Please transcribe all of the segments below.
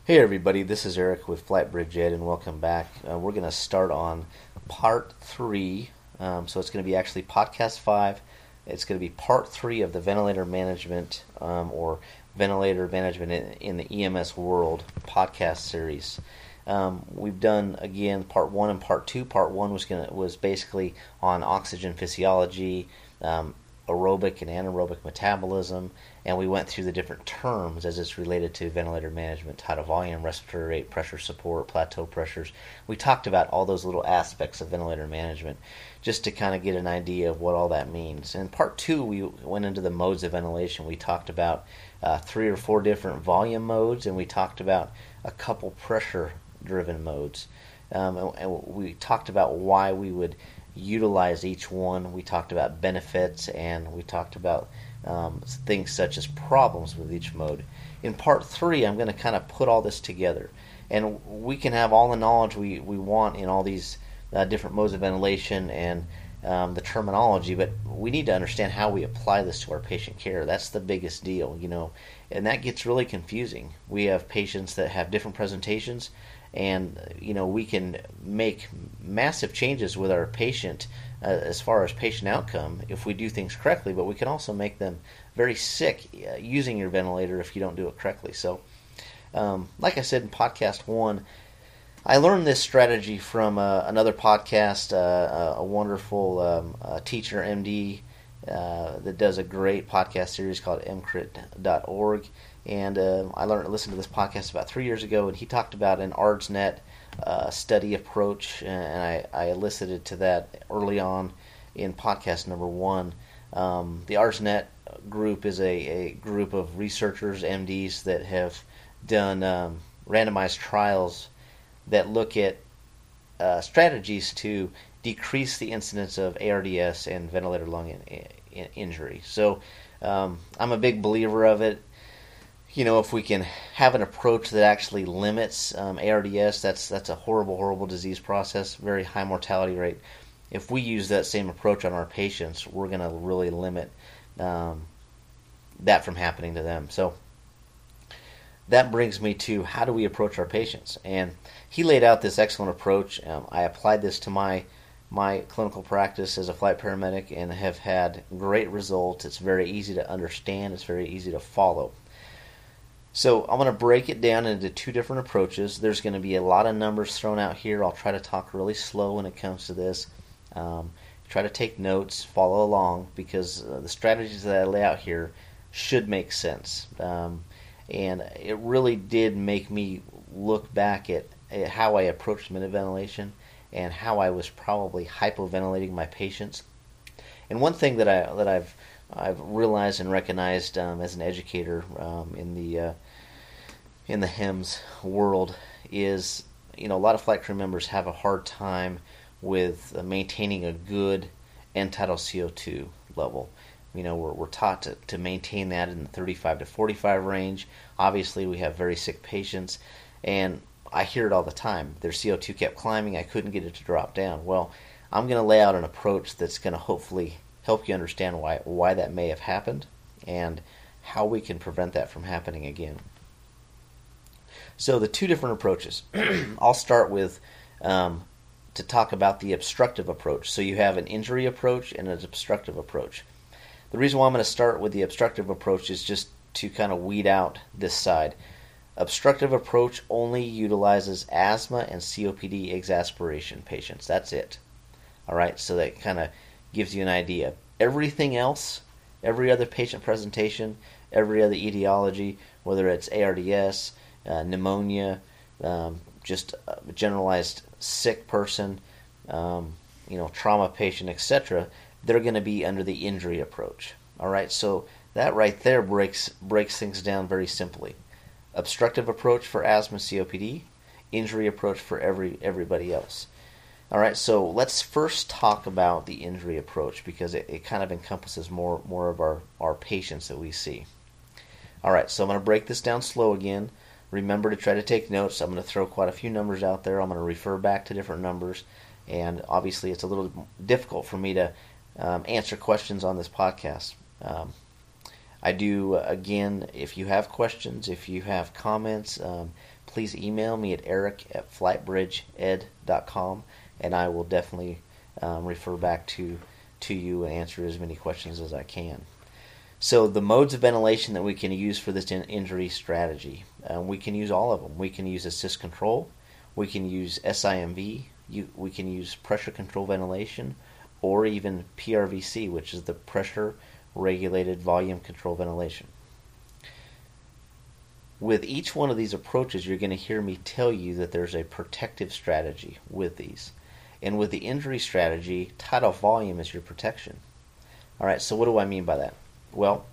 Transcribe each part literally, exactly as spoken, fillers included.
Hey everybody, this is Eric with Flightbridge Ed, and welcome back. Uh, we're going to start on part three. Um, so it's going to be actually podcast five. It's going to be part three of the ventilator management um, or ventilator management in, in the E M S world podcast series. Um, we've done again part one and part two. Part one was going to was basically on oxygen physiology, um, aerobic and anaerobic metabolism, and we went through the different terms as it's related to ventilator management: tidal volume, respiratory rate, pressure support, plateau pressures. We talked about all those little aspects of ventilator management just to kind of get an idea of what all that means. In part two, we went into the modes of ventilation. We talked about uh, three or four different volume modes, and we talked about a couple pressure-driven modes. Um, and, and we talked about why we would utilize each one. We talked about benefits, and we talked about um, things such as problems with each mode. In part three, I'm going to kind of put all this together, and we can have all the knowledge we, we want in all these uh, different modes of ventilation and um, the terminology, but we need to understand how we apply this to our patient care. That's the biggest deal, you know, and that gets really confusing. We have patients that have different presentations, and you know we can make massive changes with our patient uh, as far as patient outcome if we do things correctly, but we can also make them very sick uh, using your ventilator if you don't do it correctly. So um, like I said in podcast one, I learned this strategy from uh, another podcast, uh, a wonderful um, uh, teacher, M D, uh, that does a great podcast series called m crit dot org. And uh, I learned listened to this podcast about three years ago, and he talked about an ARDSNet uh, study approach, and I, I elicited to that early on in podcast number one. Um, the ARDSNet group is a, a group of researchers, M Ds, that have done um, randomized trials that look at uh, strategies to decrease the incidence of A R D S and ventilator lung in, in, injury. So um, I'm a big believer of it. You know, if we can have an approach that actually limits um, A R D S, that's that's a horrible, horrible disease process, very high mortality rate. If we use that same approach on our patients, we're going to really limit um, that from happening to them. So that brings me to how do we approach our patients? And he laid out this excellent approach. Um, I applied this to my my clinical practice as a flight paramedic and have had great results. It's very easy to understand. It's very easy to follow. So I'm going to break it down into two different approaches. There's going to be a lot of numbers thrown out here. I'll try to talk really slow when it comes to this. Um, try to take notes, follow along, because uh, the strategies that I lay out here should make sense. Um, and it really did make me look back at, at how I approached minute ventilation and how I was probably hypoventilating my patients. And one thing that I that I've I've realized and recognized um, as an educator um, in the uh, in the H E M S world is, you know, a lot of flight crew members have a hard time with uh, maintaining a good end-tidal C O two level. You know, we're we're taught to, to maintain that in the thirty-five to forty-five range. Obviously, we have very sick patients, and I hear it all the time. Their C O two kept climbing. I couldn't get it to drop down. Well, I'm going to lay out an approach that's going to hopefully help you understand why why that may have happened and how we can prevent that from happening again. So the two different approaches. I'll start with um, to talk about the obstructive approach. So you have an injury approach and an obstructive approach. The reason why I'm going to start with the obstructive approach is just to kind of weed out this side. Obstructive approach only utilizes asthma and C O P D exasperation patients. That's it. All right, so that kind of gives you an idea. Everything else, every other patient presentation, every other etiology, whether it's A R D S, uh, pneumonia, um, just a generalized sick person, um, you know, trauma patient, et cetera, they're going to be under the injury approach. All right, so that right there breaks breaks things down very simply. Obstructive approach for asthma, C O P D, injury approach for every everybody else. All right, so let's first talk about the injury approach because it, it kind of encompasses more, more of our, our patients that we see. All right, so I'm going to break this down slow again. Remember to try to take notes. I'm going to throw quite a few numbers out there. I'm going to refer back to different numbers, and obviously it's a little difficult for me to um, answer questions on this podcast. Um, I do, again, if you have questions, if you have comments, um, please email me at eric at flightbridge ed dot com, and I will definitely um, refer back to, to you and answer as many questions as I can. So the modes of ventilation that we can use for this in- injury strategy, uh, we can use all of them. We can use assist control, we can use S I M V, you, we can use pressure control ventilation, or even P R V C, which is the pressure regulated volume control ventilation. With each one of these approaches, you're going to hear me tell you that there's a protective strategy with these. And with the injury strategy, tidal volume is your protection. All right, so what do I mean by that? Well,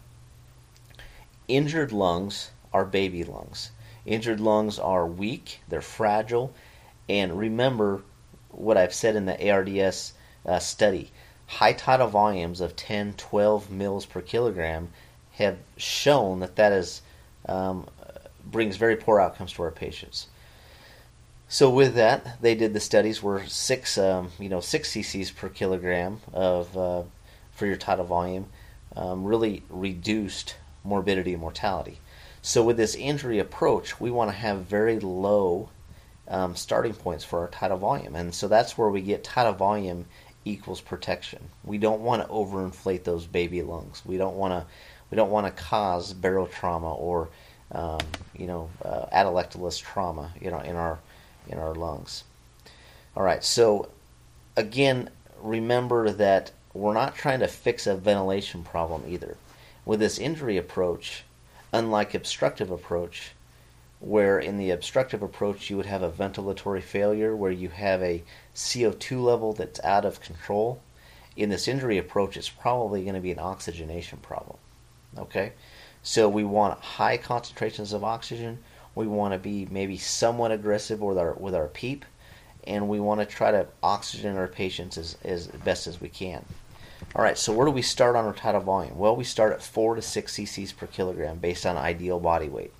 injured lungs are baby lungs. Injured lungs are weak, they're fragile, and remember what I've said in the A R D S uh, study. High tidal volumes of ten, twelve mils per kilogram have shown that that is, um, brings very poor outcomes to our patients. So with that, they did the studies where six, um, you know, six cc's per kilogram of uh, for your tidal volume um, really reduced morbidity and mortality. So with this injury approach, we want to have very low um, starting points for our tidal volume, and so that's where we get tidal volume equals protection. We don't want to overinflate those baby lungs. We don't want to we don't want to cause barotrauma or um, you know uh, atelectasis trauma, you know, in our in our lungs. All right. So again, remember that we're not trying to fix a ventilation problem either. With this injury approach, unlike obstructive approach, where in the obstructive approach you would have a ventilatory failure where you have a C O two level that's out of control, in this injury approach it's probably going to be an oxygenation problem. Okay? So we want high concentrations of oxygen, we want to be maybe somewhat aggressive with our with our PEEP, and we want to try to oxygen our patients as, as best as we can. All right, so where do we start on our tidal volume? Well, we start at four to six cc's per kilogram based on ideal body weight.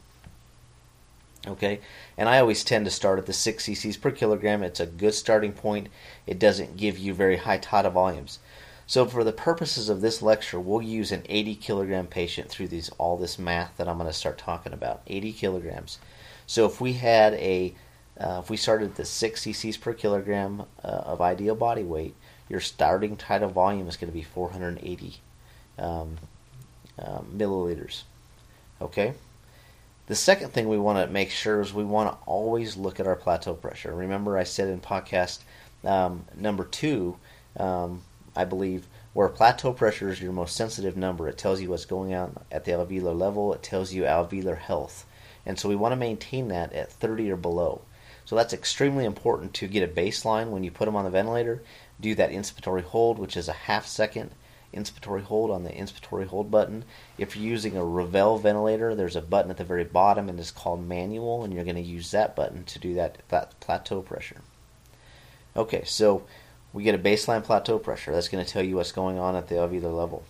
Okay, and I always tend to start at the six cc's per kilogram. It's a good starting point. It doesn't give you very high tidal volumes. So for the purposes of this lecture, we'll use an eighty kilogram patient through these all this math that I'm going to start talking about. eighty kilograms. So if we had a, uh, if we started at the six cc's per kilogram uh, of ideal body weight, your starting tidal volume is going to be four hundred eighty um, uh, milliliters. Okay. The second thing we want to make sure is we want to always look at our plateau pressure. Remember I said in podcast um, number two, um, I believe, where plateau pressure is your most sensitive number. It tells you what's going on at the alveolar level. It tells you alveolar health. And so we want to maintain that at thirty or below. So that's extremely important to get a baseline when you put them on the ventilator. Do that inspiratory hold, which is a half second inspiratory hold on the inspiratory hold button. If you're using a Revell ventilator, there's a button at the very bottom and it's called manual, and you're going to use that button to do that, that plateau pressure. Okay, so we get a baseline plateau pressure. That's going to tell you what's going on at the alveolar level.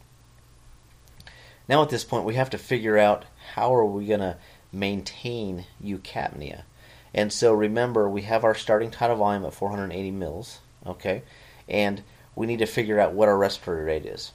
Now at this point, we have to figure out how are we going to maintain eucapnia. And so remember, we have our starting tidal volume at four hundred eighty mils, okay? And we need to figure out what our respiratory rate is.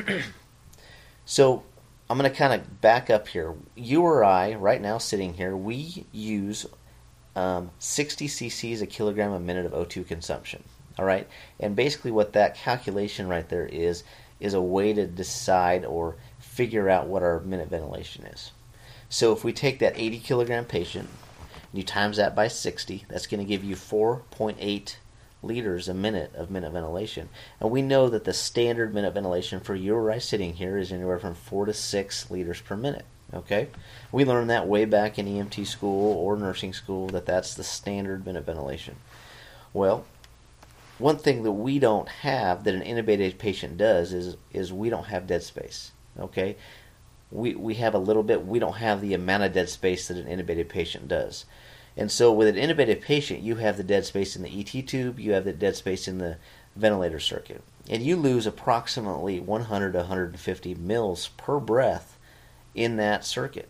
So I'm going to kind of back up here. You or I, right now sitting here, we use um, sixty cc's a kilogram a minute of O two consumption. All right? And basically what that calculation right there is, is a way to decide or figure out what our minute ventilation is. So if we take that eighty kilogram patient, and you times that by sixty, that's going to give you four point eight liters a minute of minute ventilation. And we know that the standard minute ventilation for you or I sitting here is anywhere from four to six liters per minute. Okay? We learned that way back in E M T school or nursing school, that that's the standard minute ventilation. Well, one thing that we don't have that an intubated patient does is is we don't have dead space. Okay? We we have a little bit, we don't have the amount of dead space that an intubated patient does. And so with an intubated patient, you have the dead space in the E T tube, you have the dead space in the ventilator circuit. And you lose approximately one hundred to one hundred fifty mils per breath in that circuit.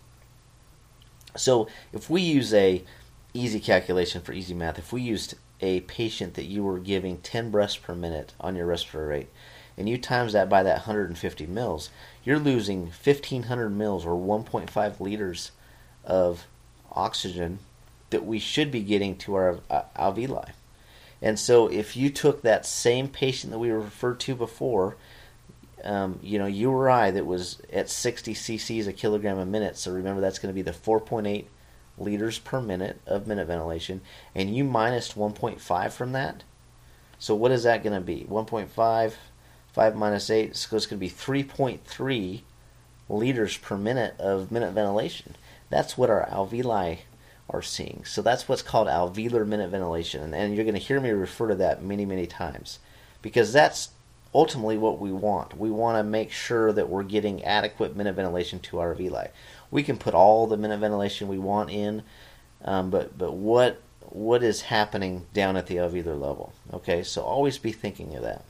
So if we use a easy calculation for easy math, if we used a patient that you were giving ten breaths per minute on your respiratory rate, and you times that by that one hundred fifty mils, you're losing fifteen hundred mils or one point five liters of oxygen that we should be getting to our uh, alveoli. And so if you took that same patient that we referred to before, um, you know, U R I that was at sixty cc's a kilogram a minute, so remember that's going to be the four point eight liters per minute of minute ventilation, and you minus one point five from that. So what is that going to be? one point five, five minus eight, so it's going to be three point three liters per minute of minute ventilation. That's what our alveoli are seeing. So that's what's called alveolar minute ventilation. And, and you're going to hear me refer to that many, many times, because that's ultimately what we want. We want to make sure that we're getting adequate minute ventilation to our alveoli. We can put all the minute ventilation we want in, um, but but what what is happening down at the alveolar level? Okay, so always be thinking of that.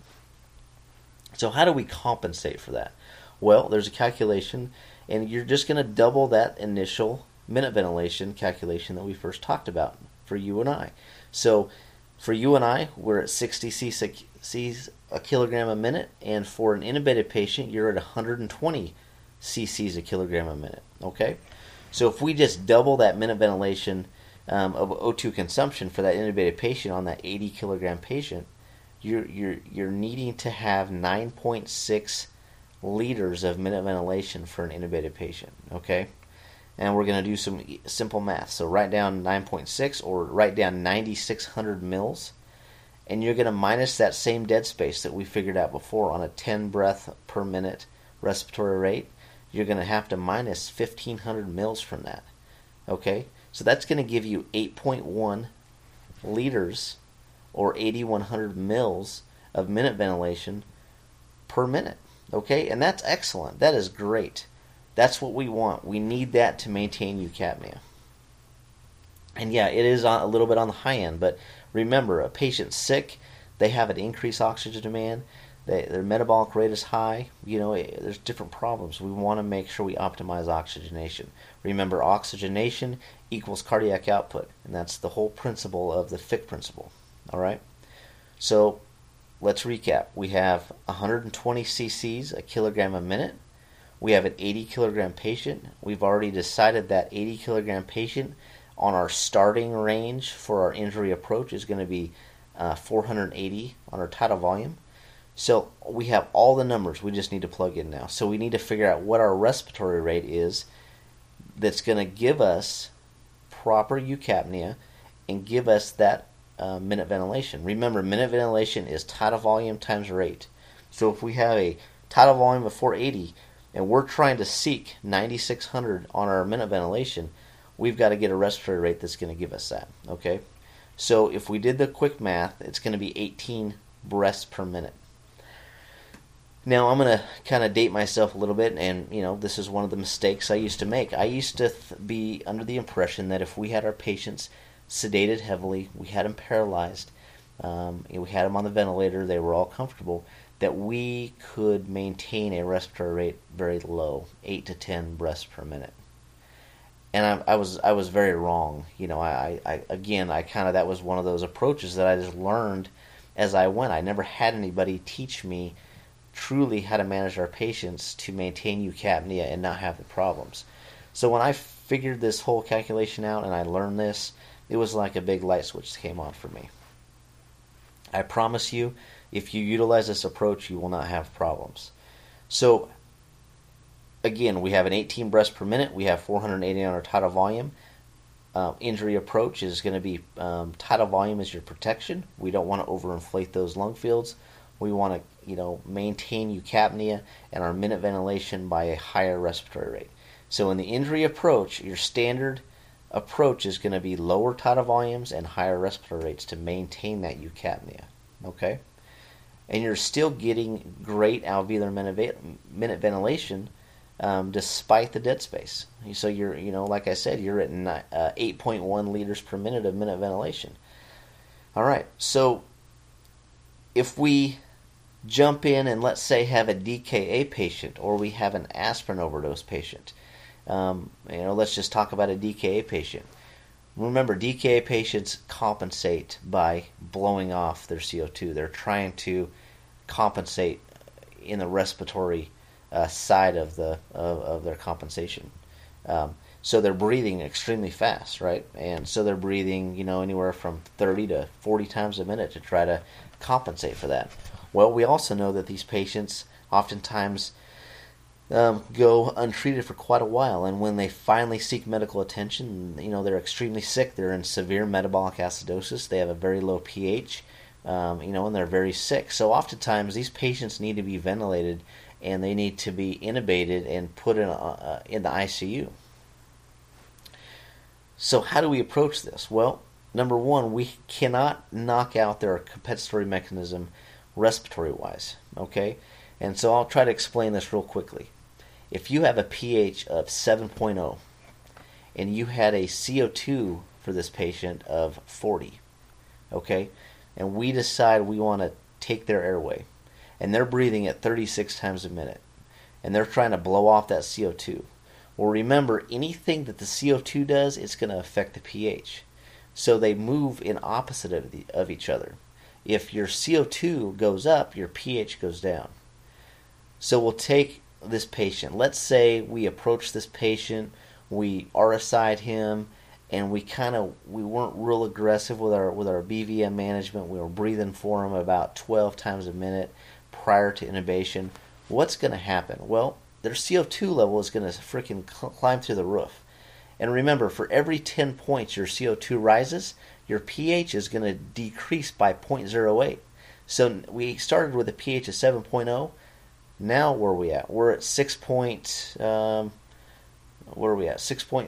So how do we compensate for that? Well, there's a calculation, and you're just going to double that initial minute ventilation calculation that we first talked about for you and I. So for you and I, we're at sixty cc's a kilogram a minute, and for an intubated patient, you're at one hundred twenty cc's a kilogram a minute. Okay, so if we just double that minute ventilation um, of O two consumption for that intubated patient on that eighty kilogram patient, you're you're you're needing to have nine point six liters of minute ventilation for an intubated patient. Okay. And we're going to do some simple math. So write down nine point six, or write down ninety-six hundred mils. And you're going to minus that same dead space that we figured out before on a ten breath per minute respiratory rate. You're going to have to minus fifteen hundred mils from that. Okay? So that's going to give you eight point one liters, or eighty-one hundred mils of minute ventilation per minute. Okay? And that's excellent. That is great. That's what we want. We need that to maintain eucapnia. And yeah, it is a little bit on the high end, but remember, a patient's sick, they have an increased oxygen demand, they, their metabolic rate is high, you know, there's different problems. We want to make sure we optimize oxygenation. Remember, oxygenation equals cardiac output, and that's the whole principle of the Fick principle. All right? So let's recap. We have one hundred twenty cc's a kilogram a minute. We have an eighty kilogram patient. We've already decided that eighty kilogram patient on our starting range for our injury approach is going to be uh, four hundred eighty on our tidal volume. So we have all the numbers. We just need to plug in now. So we need to figure out what our respiratory rate is that's going to give us proper eucapnia and give us that uh, minute ventilation. Remember, minute ventilation is tidal volume times rate. So if we have a tidal volume of four eighty, and we're trying to seek ninety-six hundred on our minute ventilation, we've got to get a respiratory rate that's going to give us that. Okay? So if we did the quick math, it's going to be eighteen breaths per minute. Now I'm going to kind of date myself a little bit, and you know, this is one of the mistakes I used to make. I used to th- be under the impression that if we had our patients sedated heavily, we had them paralyzed, um, we had them on the ventilator, they were all comfortable, that we could maintain a respiratory rate very low, eight to ten breaths per minute. And I, I was I was very wrong. You know, I, I again, I kind of, that was one of those approaches that I just learned as I went. I never had anybody teach me truly how to manage our patients to maintain eucapnia and not have the problems. So when I figured this whole calculation out and I learned this, it was like a big light switch came on for me. I promise you, if you utilize this approach, you will not have problems. So, again, we have an eighteen breaths per minute. We have four hundred eighty on our tidal volume. Uh, injury approach is going to be um, tidal volume is your protection. We don't want to overinflate those lung fields. We want to, you know, maintain eucapnia and our minute ventilation by a higher respiratory rate. So in the injury approach, your standard approach is going to be lower tidal volumes and higher respiratory rates to maintain that eucapnia. Okay? And you're still getting great alveolar minute ventilation um, despite the dead space. So you're, you know, like I said, you're at uh, eight point one liters per minute of minute ventilation. All right, so if we jump in and let's say have a D K A patient, or we have an aspirin overdose patient, um, you know, let's just talk about a D K A patient. Remember, D K A patients compensate by blowing off their C O two. They're trying to compensate in the respiratory uh, side of the of, of their compensation. Um, So they're breathing extremely fast, right? And so they're breathing, you know, anywhere from thirty to forty times a minute to try to compensate for that. Well, we also know that these patients oftentimes um, go untreated for quite a while, and when they finally seek medical attention, you know, they're extremely sick. They're in severe metabolic acidosis. They have a very low pH, um, you know, and they're very sick. So oftentimes these patients need to be ventilated, and they need to be intubated and put in, uh, in the I C U. So how do we approach this? Well, number one, we cannot knock out their compensatory mechanism respiratory-wise, okay? And so I'll try to explain this real quickly. If you have a pH of seven point oh and you had a C O two for this patient of forty, okay, and we decide we want to take their airway, and they're breathing at thirty-six times a minute, and they're trying to blow off that C O two. Well, remember, anything that the C O two does, it's going to affect the pH. So they move in opposite of, the, of each other. If your C O two goes up, your pH goes down. So we'll take this patient. Let's say we approach this patient, we R S I'd him, and we kind of we weren't real aggressive with our with our B V M management. We were breathing for him about twelve times a minute prior to intubation. What's going to happen? Well, their C O two level is going to freaking climb through the roof. And remember, for every ten points your C O two rises, your pH is going to decrease by zero point zero eight. So we started with a pH of seven point oh. Now where are we at? We're at six point. Um, where are we at? six point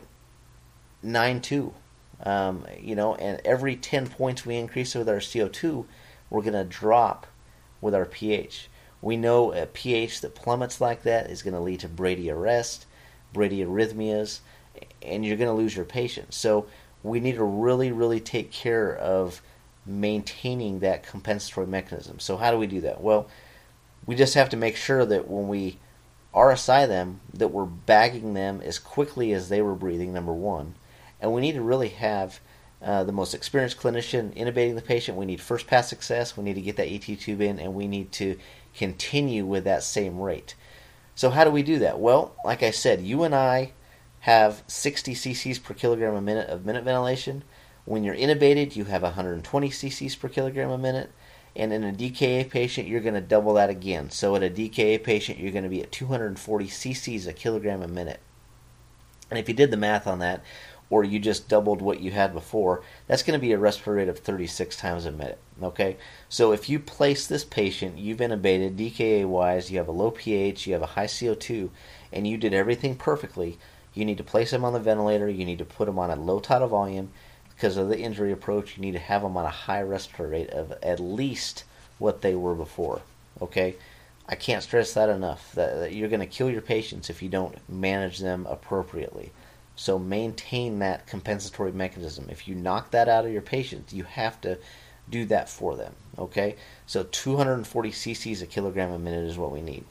nine two. Um, you know, and every ten points we increase with our C O two, we're going to drop with our pH. We know a pH that plummets like that is going to lead to bradyarrest, bradyarrhythmias, and you're going to lose your patient. So we need to really, really take care of maintaining that compensatory mechanism. So how do we do that? Well, we just have to make sure that when we R S I them, that we're bagging them as quickly as they were breathing, number one. And we need to really have uh, the most experienced clinician intubating the patient. We need first pass success. We need to get that E T tube in, and we need to continue with that same rate. So how do we do that? Well, like I said, you and I have sixty cc's per kilogram a minute of minute ventilation. When you're intubated, you have one hundred twenty cc's per kilogram a minute. And in a D K A patient, you're going to double that again. So at a D K A patient, you're going to be at two hundred forty cc's a kilogram a minute. And if you did the math on that, or you just doubled what you had before, that's going to be a respiratory rate of thirty-six times a minute. Okay? So if you place this patient, you've intubated D K A-wise, you have a low pH, you have a high C O two, and you did everything perfectly, you need to place them on the ventilator, you need to put them on a low tidal volume. Because of the injury approach, you need to have them on a high respiratory rate of at least what they were before. Okay? I can't stress that enough. That, that you're going to kill your patients if you don't manage them appropriately. So maintain that compensatory mechanism. If you knock that out of your patients, you have to do that for them. Okay? So two hundred forty cc's a kilogram a minute is what we need.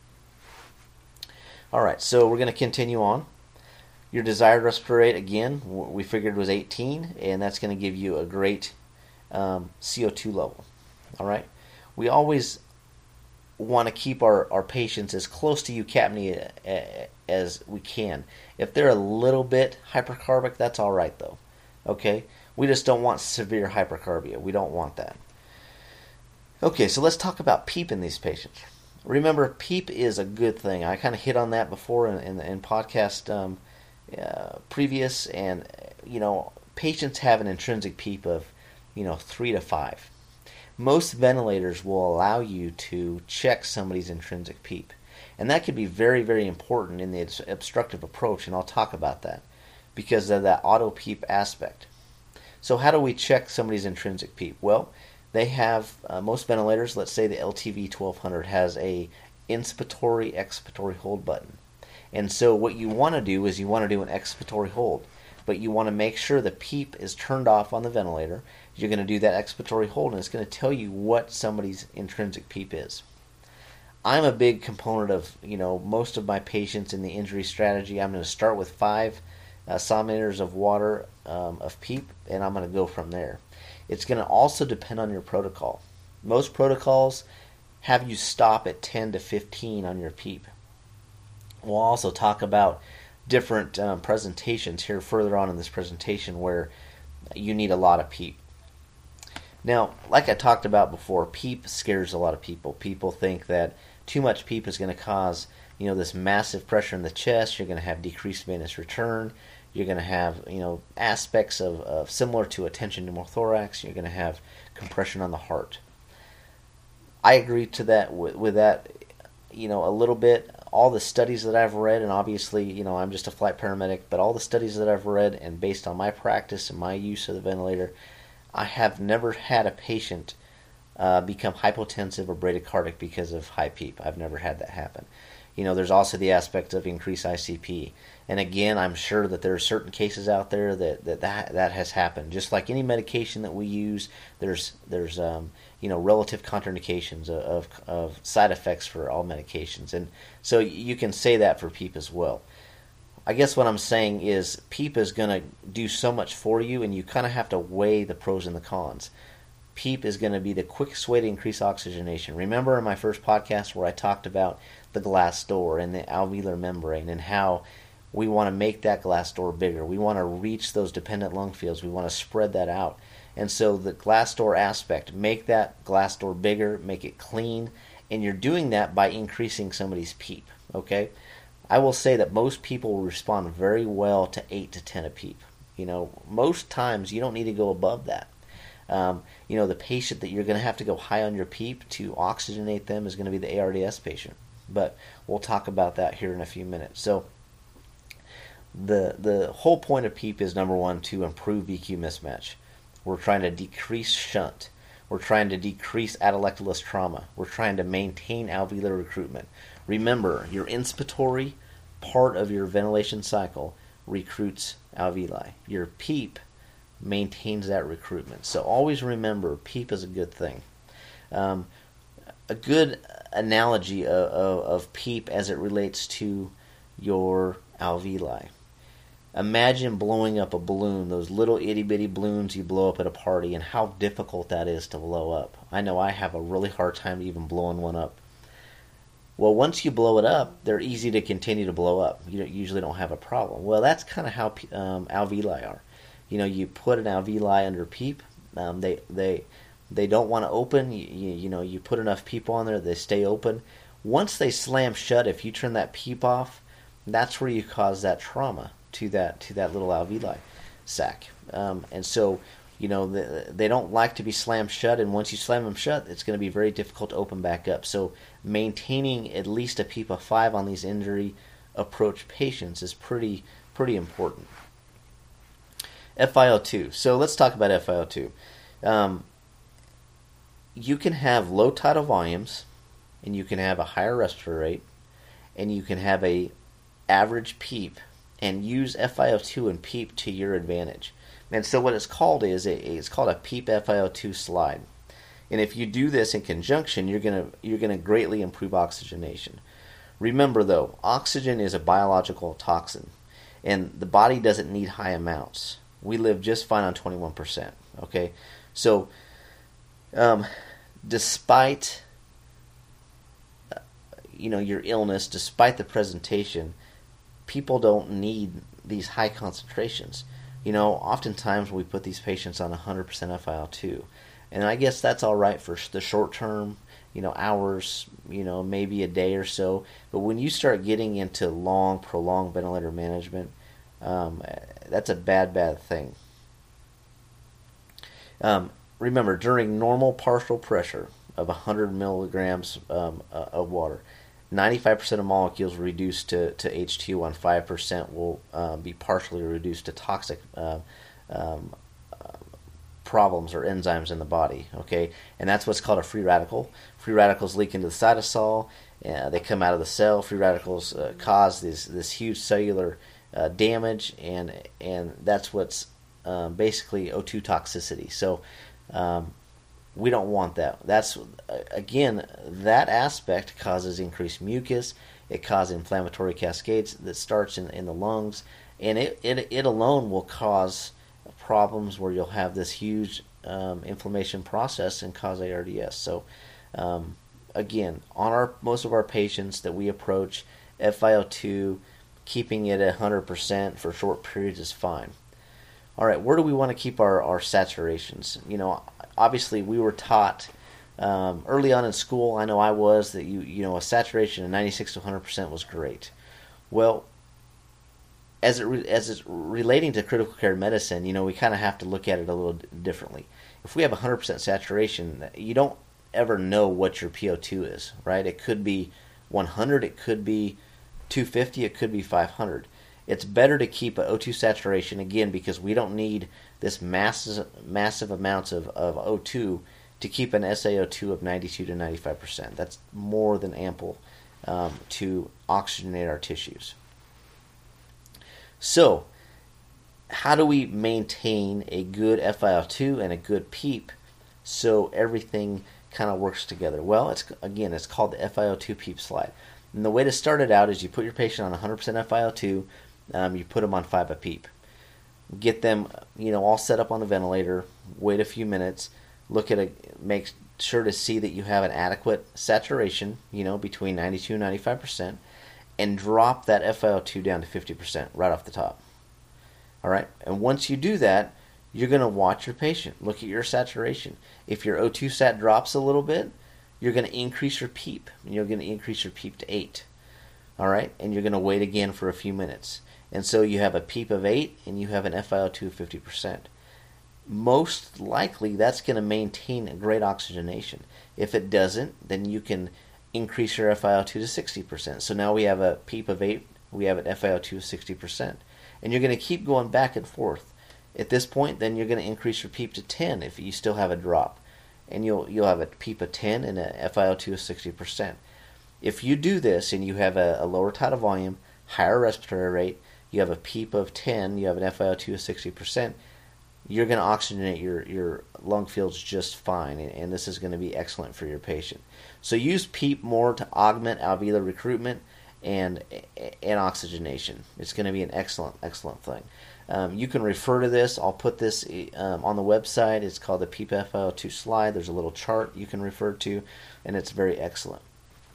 Alright, so we're going to continue on. Your desired respiratory rate, again, we figured was eighteen, and that's going to give you a great um, C O two level. All right? We always want to keep our, our patients as close to eucapnia as we can. If they're a little bit hypercarbic, that's all right, though. Okay? We just don't want severe hypercarbia. We don't want that. Okay, so let's talk about PEEP in these patients. Remember, PEEP is a good thing. I kind of hit on that before in, in, in podcast um, Uh, previous, and you know, patients have an intrinsic PEEP of, you know, three to five. Most ventilators will allow you to check somebody's intrinsic PEEP, and that can be very, very important in the obstructive approach, and I'll talk about that because of that auto PEEP aspect. So how do we check somebody's intrinsic PEEP? Well, they have uh, most ventilators. Let's say the L T V twelve hundred has a inspiratory expiratory hold button. And so what you want to do is you want to do an expiratory hold, but you want to make sure the PEEP is turned off on the ventilator. You're going to do that expiratory hold, and it's going to tell you what somebody's intrinsic PEEP is. I'm a big component of, you know, most of my patients in the injury strategy. I'm going to start with five uh, centimeters of water um, of PEEP, and I'm going to go from there. It's going to also depend on your protocol. Most protocols have you stop at ten to fifteen on your PEEP. We'll also talk about different um, presentations here further on in this presentation where you need a lot of PEEP. Now, like I talked about before, PEEP scares a lot of people. People think that too much PEEP is going to cause, you know, this massive pressure in the chest. You're going to have decreased venous return. You're going to have, you know, aspects of, of similar to a tension pneumothorax. You're going to have compression on the heart. I agree to that with, with that, you know, a little bit. All the studies that I've read, and obviously, you know, I'm just a flight paramedic, but all the studies that I've read, and based on my practice and my use of the ventilator, I have never had a patient uh, become hypotensive or bradycardic because of high PEEP. I've never had that happen. You know, there's also the aspect of increased I C P. And again, I'm sure that there are certain cases out there that that, that, that has happened. Just like any medication that we use, there's there's um, you know, relative contraindications of, of side effects for all medications. And so you can say that for PEEP as well. I guess what I'm saying is PEEP is going to do so much for you, and you kind of have to weigh the pros and the cons. PEEP is going to be the quickest way to increase oxygenation. Remember in my first podcast where I talked about the glass door and the alveolar membrane and how we want to make that glass door bigger. We want to reach those dependent lung fields. We want to spread that out. And so the glass door aspect, make that glass door bigger, make it clean, and you're doing that by increasing somebody's PEEP, okay? I will say that most people will respond very well to eight to ten a PEEP. You know, most times you don't need to go above that. Um, you know, the patient that you're going to have to go high on your PEEP to oxygenate them is going to be the A R D S patient. But we'll talk about that here in a few minutes. So the the whole point of PEEP is, number one, to improve V Q mismatch. We're trying to decrease shunt. We're trying to decrease atelectalis trauma. We're trying to maintain alveolar recruitment. Remember, your inspiratory part of your ventilation cycle recruits alveoli. Your PEEP maintains that recruitment. So always remember, PEEP is a good thing. Um, a good analogy of, of, of PEEP as it relates to your alveoli. Imagine blowing up a balloon, those little itty-bitty balloons you blow up at a party, and how difficult that is to blow up. I know I have a really hard time even blowing one up. Well, once you blow it up, they're easy to continue to blow up. You usually don't have a problem. Well, that's kind of how um, alveoli are. You know, you put an alveoli under PEEP, um, they they they don't want to open. You, you, you know, you put enough PEEP on there, they stay open. Once they slam shut, if you turn that PEEP off, that's where you cause that trauma to that to that little alveoli sac. Um, and so, you know, the, they don't like to be slammed shut, and once you slam them shut, it's going to be very difficult to open back up. So maintaining at least a PEEP of five on these injury approach patients is pretty pretty important. F i O two. So let's talk about F i O two. Um, you can have low tidal volumes, and you can have a higher respiratory rate, and you can have a average PEEP, and use F i O two and PEEP to your advantage. And so what it's called is a, it's called a PEEP F i O two slide. And if you do this in conjunction, you're gonna you're gonna greatly improve oxygenation. Remember though, oxygen is a biological toxin, and the body doesn't need high amounts. We live just fine on twenty-one percent. Okay, so um, despite uh, you know your illness, despite the presentation, people don't need these high concentrations. You know, oftentimes we put these patients on one hundred percent F i O two, and I guess that's all right for the short term, you know, hours, you know, maybe a day or so. But when you start getting into long, prolonged ventilator management, um, that's a bad, bad thing. Um, remember, during normal partial pressure of one hundred milligrams um, uh, of water, ninety-five percent of molecules reduced to, to H two O, and five percent will um, be partially reduced to toxic uh, um, uh, problems or enzymes in the body. Okay, and that's what's called a free radical. Free radicals leak into the cytosol. Uh, they come out of the cell. Free radicals uh, cause this this huge cellular uh, damage, and and that's what's um, basically O two toxicity. So um, we don't want that. That's, again, that aspect causes increased mucus. It causes inflammatory cascades that starts in, in the lungs, and it, it it alone will cause problems where you'll have this huge um, inflammation process and cause A R D S. So um, again, on our most of our patients that we approach, F i O two keeping it at one hundred percent for short periods is fine. All right, where do we want to keep our, our saturations? You know, obviously we were taught um, early on in school, I know I was, that you you know a saturation of ninety-six to one hundred percent was great. Well, as it re- as it's relating to critical care medicine, you know, we kind of have to look at it a little differently. If we have one hundred percent saturation, you don't ever know what your P O two is, right? It could be one hundred, it could be two fifty, it could be five hundred. It's better to keep a O two saturation, again, because we don't need this massive massive amounts of, of O two to keep an S A O two of ninety-two to ninety-five percent. That's more than ample um, to oxygenate our tissues. So, how do we maintain a good F i O two and a good PEEP so everything kind of works together? Well, it's again, it's called the F i O two PEEP slide. And the way to start it out is you put your patient on one hundred percent F i O two, um, you put them on five A PEEP. Get them, you know, all set up on the ventilator, wait a few minutes, look at it, make sure to see that you have an adequate saturation, you know, between ninety-two and ninety-five percent, and drop that F i O two down to fifty percent right off the top. All right, and once you do that, you're going to watch your patient. Look at your saturation. If your O two sat drops a little bit, you're going to increase your PEEP. And you're going to increase your PEEP to eight. All right, and you're going to wait again for a few minutes. And so you have a PEEP of eight, and you have an F i O two of fifty percent. Most likely, that's going to maintain a great oxygenation. If it doesn't, then you can increase your F i O two to sixty percent. So now we have a PEEP of eight, we have an F i O two of sixty percent. And you're going to keep going back and forth. At this point, then you're going to increase your PEEP to ten if you still have a drop. And you'll you'll have a PEEP of ten and an F i O two of sixty percent. If you do this and you have a, a lower tidal volume, higher respiratory rate, you have a PEEP of ten, you have an F i O two of sixty percent, you're going to oxygenate your, your lung fields just fine, and, and this is going to be excellent for your patient. So use PEEP more to augment alveolar recruitment and and oxygenation. It's going to be an excellent, excellent thing. Um, you can refer to this. I'll put this um, on the website. It's called the PEEP F i O two slide. There's a little chart you can refer to, and it's very excellent.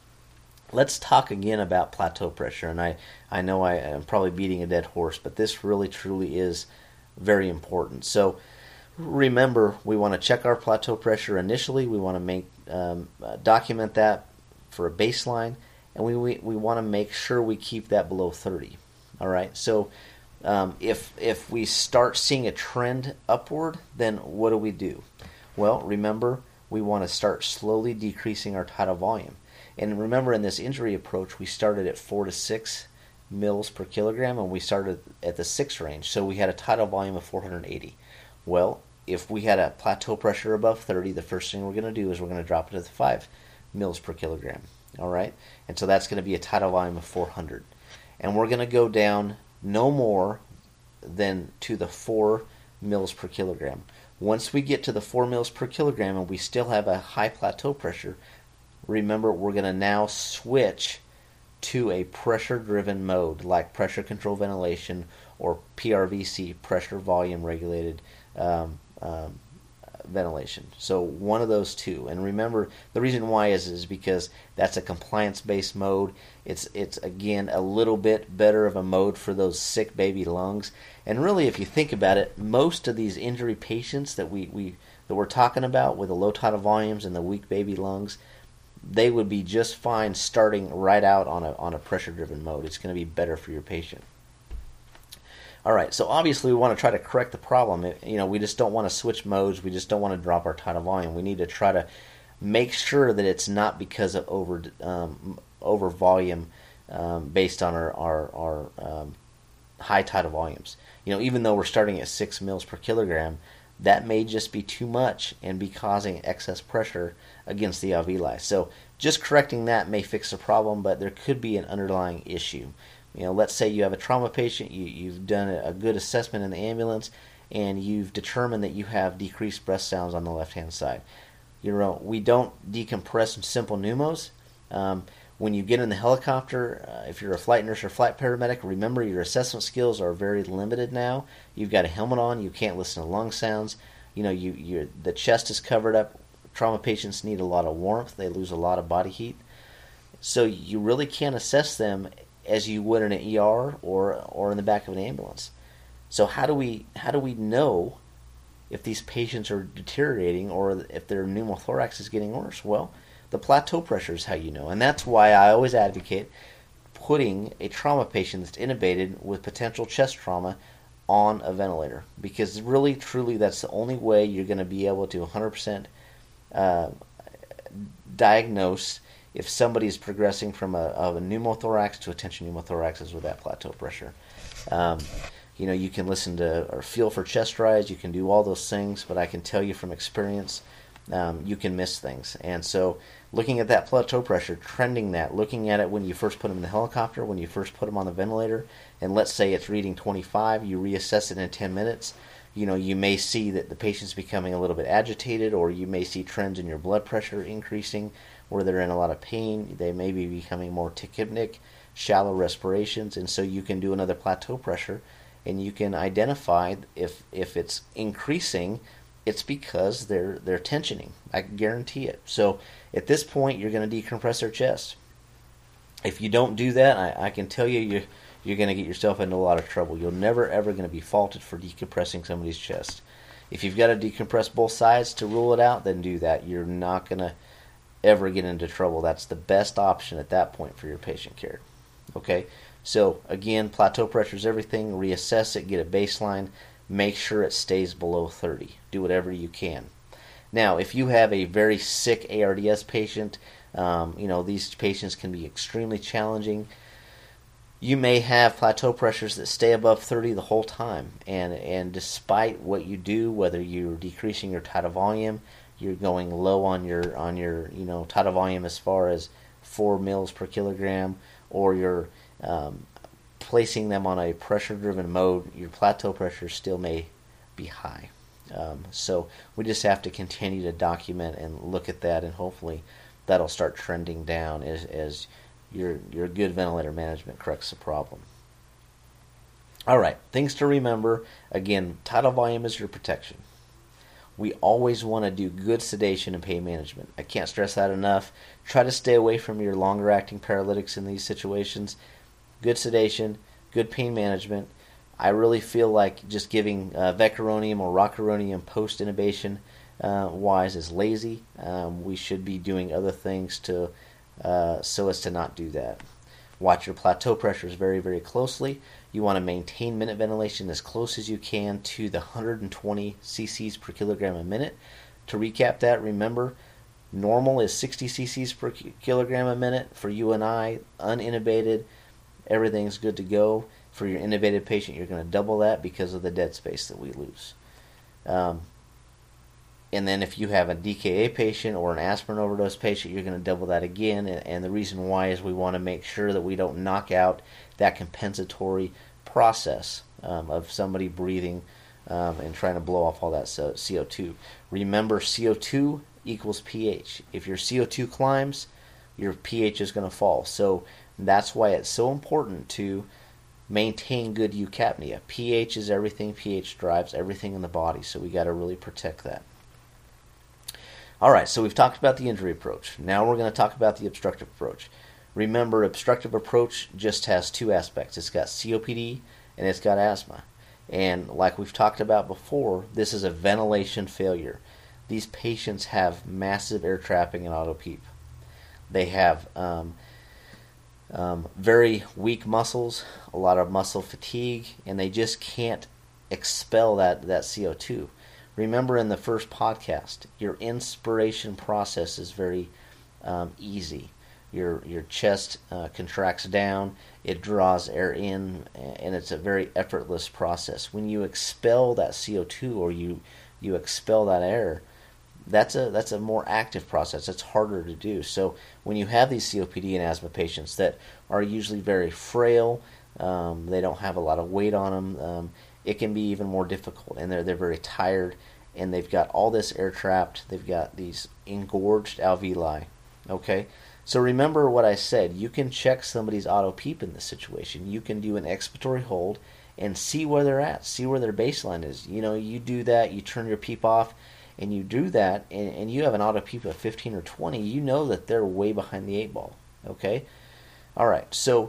Let's talk again about plateau pressure, and I, I know I am probably beating a dead horse, but this really, truly is very important. So remember, we want to check our plateau pressure initially. We want to make um, uh, document that for a baseline, and we, we, we want to make sure we keep that below thirty. All right, so um, if, if we start seeing a trend upward, then what do we do? Well, remember, we want to start slowly decreasing our tidal volume. And remember, in this injury approach, we started at four to six mils per kilogram, and we started at the six range. So we had a tidal volume of four hundred eighty. Well, if we had a plateau pressure above thirty, the first thing we're going to do is we're going to drop it to the five mils per kilogram. All right? And so that's going to be a tidal volume of four hundred. And we're going to go down no more than to the four mils per kilogram. Once we get to the four mils per kilogram and we still have a high plateau pressure, remember, we're going to now switch to a pressure-driven mode like pressure control ventilation or P R V C, pressure volume regulated um, um, ventilation. So one of those two. And remember, the reason why is is because that's a compliance-based mode. It's it's again a little bit better of a mode for those sick baby lungs. And really, if you think about it, most of these injury patients that we, we that we're talking about with the low tidal volumes and the weak baby lungs, they would be just fine starting right out on a on a pressure-driven mode. It's going to be better for your patient. All right, so obviously we want to try to correct the problem. It, you know, we just don't want to switch modes. We just don't want to drop our tidal volume. We need to try to make sure that it's not because of over um, over volume um, based on our our, our um, high tidal volumes. You know, even though we're starting at six mils per kilogram, that may just be too much and be causing excess pressure against the alveoli. So just correcting that may fix the problem, but there could be an underlying issue. You know, let's say you have a trauma patient, you, you've done a good assessment in the ambulance, and you've determined that you have decreased breath sounds on the left-hand side. You know, we don't decompress simple pneumos. Um, when you get in the helicopter, uh, if you're a flight nurse or flight paramedic, remember your assessment skills are very limited now. You've got a helmet on, you can't listen to lung sounds. You know, you you the chest is covered up. Trauma patients need a lot of warmth. They lose a lot of body heat. So you really can't assess them as you would in an E R or or in the back of an ambulance. So how do we how do we know if these patients are deteriorating or if their pneumothorax is getting worse? Well, the plateau pressure is how you know, and that's why I always advocate putting a trauma patient that's intubated with potential chest trauma on a ventilator, because really, truly, that's the only way you're going to be able to one hundred percent uh, diagnose if somebody is progressing from a, of a pneumothorax to a tension pneumothorax is with that plateau pressure. Um, you know, you can listen to or feel for chest rise, you can do all those things, but I can tell you from experience, um, you can miss things. And so looking at that plateau pressure, trending that, looking at it when you first put them in the helicopter, when you first put them on the ventilator, and let's say it's reading twenty-five, you reassess it in ten minutes, you know, you may see that the patient's becoming a little bit agitated, or you may see trends in your blood pressure increasing where they're in a lot of pain. They may be becoming more tachypnic, shallow respirations, and so you can do another plateau pressure, and you can identify if if it's increasing, it's because they're they're tensioning. I can guarantee it. So at this point, you're going to decompress their chest. If you don't do that, I, I can tell you, you're, you're going to get yourself into a lot of trouble. You're never, ever going to be faulted for decompressing somebody's chest. If you've got to decompress both sides to rule it out, then do that. You're not going to ever get into trouble. That's the best option at that point for your patient care. Okay? So, again, plateau pressure is everything. Reassess it, get a baseline. Make sure it stays below thirty. Do whatever you can. Now, if you have a very sick A R D S patient, um, you know, these patients can be extremely challenging. You may have plateau pressures that stay above thirty the whole time. And, and despite what you do, whether you're decreasing your tidal volume, you're going low on your, on your you know, tidal volume as far as four mils per kilogram, or you're um, placing them on a pressure-driven mode, your plateau pressure still may be high. Um, so we just have to continue to document and look at that, and hopefully that'll start trending down as, as your your good ventilator management corrects the problem. All right, things to remember. Again, tidal volume is your protection. We always want to do good sedation and pain management. I can't stress that enough. Try to stay away from your longer-acting paralytics in these situations. Good sedation, good pain management. I really feel like just giving uh, vecuronium or rocuronium post-intubation uh, wise is lazy. Um, we should be doing other things to uh, so as to not do that. Watch your plateau pressures very, very closely. You want to maintain minute ventilation as close as you can to the one hundred twenty cc's per kilogram a minute. To recap that, remember, normal is sixty cc's per kilogram a minute. For you and I, unintubated, everything's good to go. For your intubated patient, you're going to double that because of the dead space that we lose. Um, and then if you have a D K A patient or an aspirin overdose patient, you're going to double that again. And, and the reason why is we want to make sure that we don't knock out that compensatory process um, of somebody breathing um, and trying to blow off all that C O two. Remember, C O two equals pH. If your C O two climbs, your pH is going to fall. So that's why it's so important to maintain good eucapnia. pH is everything. pH drives everything in the body, so we got to really protect that. All right, so we've talked about the injury approach. Now we're going to talk about the obstructive approach. Remember, obstructive approach just has two aspects. It's got C O P D and it's got asthma. And like we've talked about before, this is a ventilation failure. These patients have massive air trapping and auto-PEEP. They have um, um, very weak muscles, a lot of muscle fatigue, and they just can't expel that, that C O two. Remember in the first podcast, your inspiration process is very um, easy. Your your chest uh, contracts down, it draws air in, and it's a very effortless process. When you expel that C O two or you you expel that air, that's a that's a more active process. It's harder to do. So when you have these C O P D and asthma patients that are usually very frail, um, they don't have a lot of weight on them, um, it can be even more difficult, and they're they're very tired, and they've got all this air trapped. They've got these engorged alveoli. Okay, so remember what I said. You can check somebody's auto-PEEP in this situation. You can do an expiratory hold and see where they're at, see where their baseline is. You know, you do that, you turn your PEEP off, and you do that, and, and you have an auto-PEEP of fifteen or twenty, you know that they're way behind the eight ball. Okay? All right, so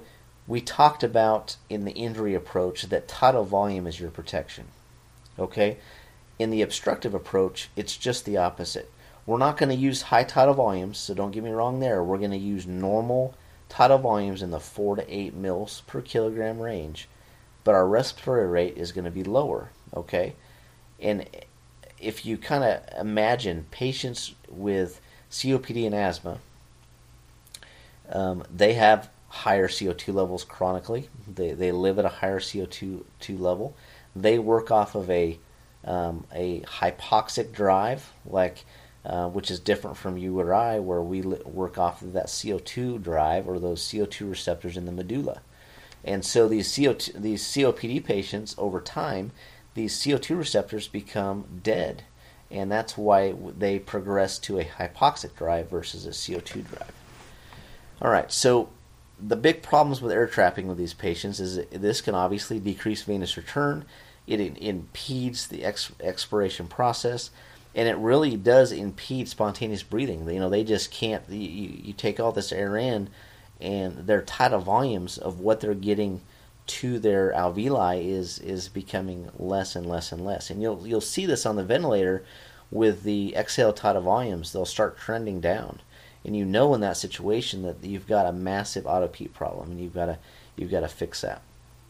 we talked about in the injury approach that tidal volume is your protection. Okay? In the obstructive approach, it's just the opposite. We're not going to use high tidal volumes, so don't get me wrong there. We're going to use normal tidal volumes in the four to eight mils per kilogram range, but our respiratory rate is going to be lower. Okay? And if you kind of imagine patients with C O P D and asthma, um, they have higher C O two levels chronically. They they live at a higher C O two level. They work off of a um, a hypoxic drive, like uh, which is different from you or I, where we li- work off of that C O two drive or those C O two receptors in the medulla. And so these C O two, these C O P D patients, over time, these C O two receptors become dead, and that's why they progress to a hypoxic drive versus a C O two drive. All right, so the big problems with air trapping with these patients is that this can obviously decrease venous return. It, it impedes the ex, expiration process, and it really does impede spontaneous breathing. You know, they just can't. You, you take all this air in, and their tidal volumes of what they're getting to their alveoli is is becoming less and less and less. And you'll you'll see this on the ventilator with the exhale tidal volumes. They'll start trending down, and you know in that situation that you've got a massive auto-PEEP problem, and you've got to you've got to fix that.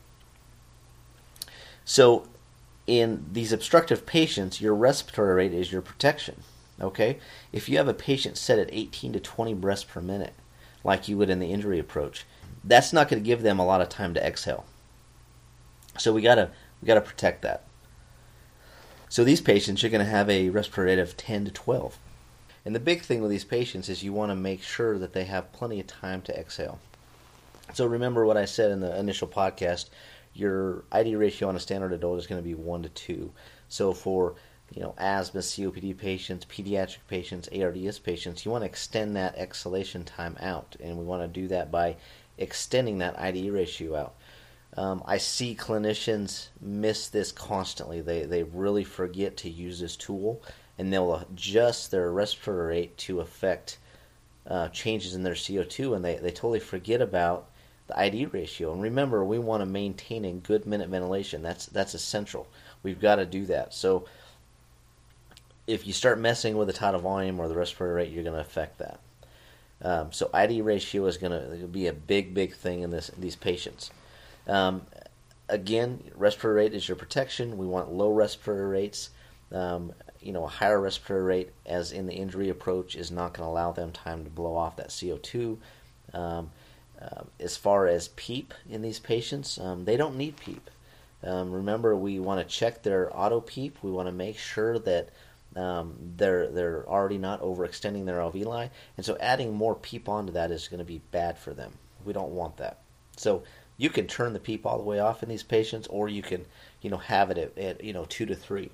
So in these obstructive patients, your respiratory rate is your protection. Okay, if you have a patient set at eighteen to twenty breaths per minute, like you would in the injury approach, that's not going to give them a lot of time to exhale. So we gotta we gotta protect that. So these patients, you're going to have a respiratory rate of ten to twelve. And the big thing with these patients is you want to make sure that they have plenty of time to exhale. So remember what I said in the initial podcast, your I D ratio on a standard adult is going to be one to two. So for you know asthma, C O P D patients, pediatric patients, A R D S patients, you want to extend that exhalation time out, and we want to do that by extending that I D ratio out. Um, I see clinicians miss this constantly. They they really forget to use this tool, and they'll adjust their respiratory rate to affect uh, changes in their C O two, and they, they totally forget about the I D ratio. And remember, we want to maintain a good minute ventilation. That's that's essential. We've got to do that. So if you start messing with the tidal volume or the respiratory rate, you're going to affect that. Um, so I D ratio is going to be a big, big thing in this in these patients. Um, again, respiratory rate is your protection. We want low respiratory rates. Um, you know, a higher respiratory rate, as in the injury approach, is not going to allow them time to blow off that C O two. Um, uh, as far as PEEP in these patients, um, they don't need PEEP. Um, remember, we want to check their auto PEEP. We want to make sure that um, they're they're already not overextending their alveoli, and so adding more PEEP onto that is going to be bad for them. We don't want that. So you can turn the PEEP all the way off in these patients, or you can, you know, have it at, at you know two to three.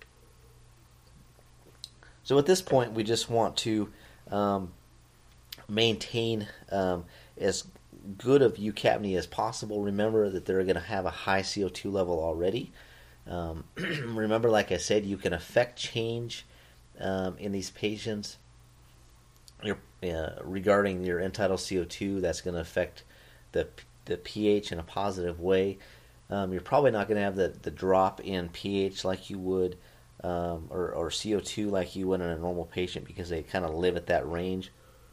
So at this point, we just want to um, maintain um, as good of eucapnia as possible. Remember that they're going to have a high C O two level already. Um, remember, like I said, you can affect change um, in these patients your, uh, regarding your end-tidal C O two. That's going to affect the the pH in a positive way. Um, you're probably not going to have the, the drop in pH like you would, um, or, or C O two like you would in a normal patient, because they kind of live at that range.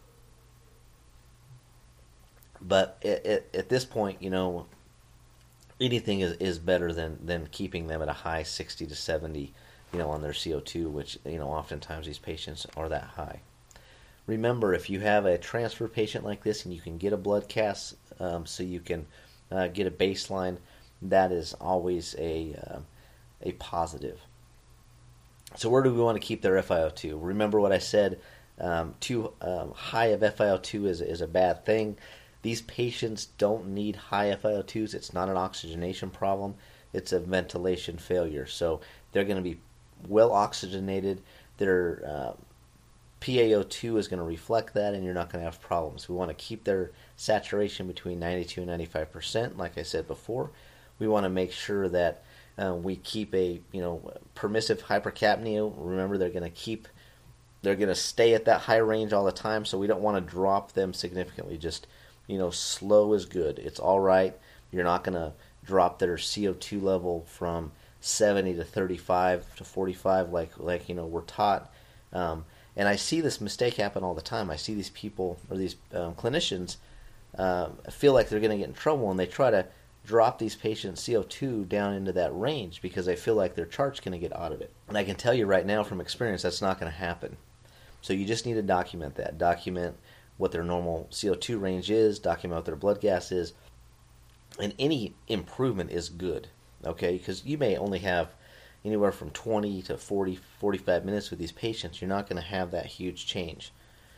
But at, at, at this point, you know, anything is, is better than, than keeping them at a high sixty to seventy, you know, on their C O two, which, you know, oftentimes these patients are that high. Remember, if you have a transfer patient like this and you can get a blood cast um, so you can uh, get a baseline, that is always a uh, a positive. So where do we want to keep their F i O two? Remember what I said, um, too um, high of F i O two is, is a bad thing. These patients don't need high F i O twos. It's not an oxygenation problem. It's a ventilation failure. So they're going to be well oxygenated. Their uh, P a O two is going to reflect that, and you're not going to have problems. We want to keep their saturation between ninety-two and ninety-five percent, like I said before. We want to make sure that uh, we keep a you know permissive hypercapnia. Remember, they're going to keep, they're going to stay at that high range all the time, so we don't want to drop them significantly. Just You know, slow is good. It's all right. You're not going to drop their C O two level from seventy to thirty-five to forty-five like, like you know, we're taught. Um, and I see this mistake happen all the time. I see these people or these um, clinicians uh, feel like they're going to get in trouble, and they try to drop these patients' C O two down into that range because they feel like their chart's going to get audited. And I can tell you right now from experience that's not going to happen. So you just need to document that. Document what their normal C O two range is, document what their blood gas is, and any improvement is good, okay? Because you may only have anywhere from twenty to forty, forty-five minutes with these patients. You're not going to have that huge change.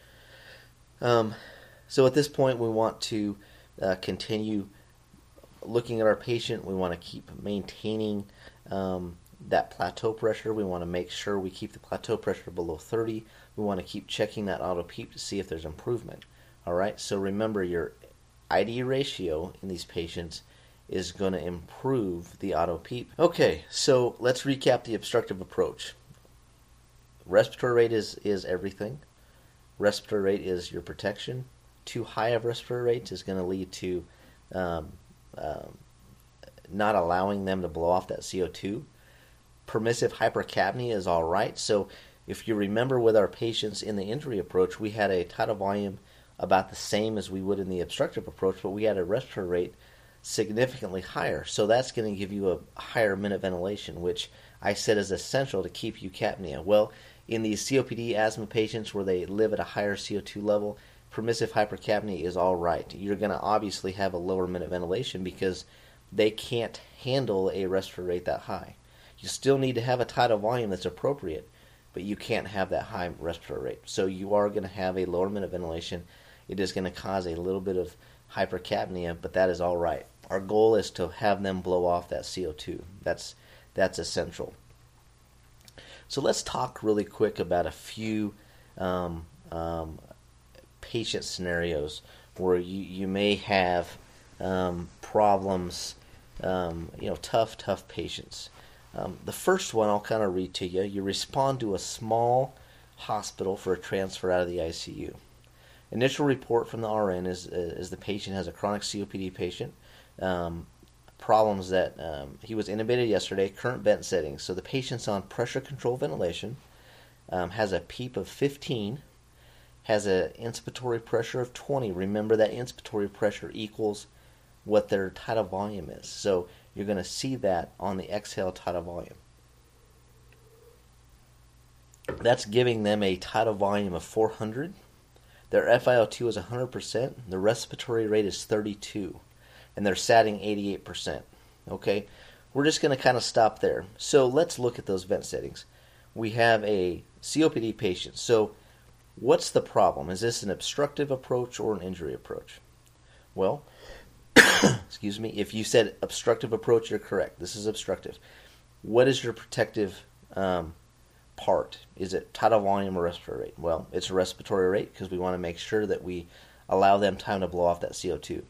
Um, so at this point, we want to uh, continue looking at our patient. We want to keep maintaining um, that plateau pressure. We want to make sure we keep the plateau pressure below thirty. We want to keep checking that auto PEEP to see if there's improvement. All right, so remember your I D ratio in these patients is going to improve the auto PEEP. Okay, so let's recap the obstructive approach. Respiratory rate is, is everything. Respiratory rate is your protection. Too high of respiratory rates is going to lead to um, um, not allowing them to blow off that C O two. Permissive hypercapnia is all right. So if you remember with our patients in the injury approach, we had a tidal volume about the same as we would in the obstructive approach, but we had a respiratory rate significantly higher. So that's going to give you a higher minute ventilation, which I said is essential to keep eucapnia. Well, in these C O P D asthma patients where they live at a higher C O two level, permissive hypercapnia is all right. You're going to obviously have a lower minute ventilation because they can't handle a respiratory rate that high. You still need to have a tidal volume that's appropriate, but you can't have that high respiratory rate. So you are going to have a lower minute ventilation. It is going to cause a little bit of hypercapnia, but that is all right. Our goal is to have them blow off that C O two. That's that's essential. So let's talk really quick about a few um, um, patient scenarios where you, you may have um, problems, um, you know, tough, tough patients. Um, the first one I'll kind of read to you. You respond to a small hospital for a transfer out of the I C U. Initial report from the R N is, is the patient has a chronic C O P D patient. Um, problems that um, he was intubated yesterday, current vent settings. So the patient's on pressure control ventilation, um, has a PEEP of fifteen, has an inspiratory pressure of twenty. Remember that inspiratory pressure equals what their tidal volume is. So you're going to see that on the exhale tidal volume. That's giving them a tidal volume of four hundred. Their F i O two is one hundred percent. The respiratory rate is thirty-two. And they're satting eighty-eight percent. Okay? We're just going to kind of stop there. So let's look at those vent settings. We have a C O P D patient. So what's the problem? Is this an obstructive approach or an injury approach? Well, excuse me, if you said obstructive approach, you're correct. This is obstructive. What is your protective um, part? Is it tidal volume or respiratory rate? Well, it's a respiratory rate because we want to make sure that we allow them time to blow off that C O two.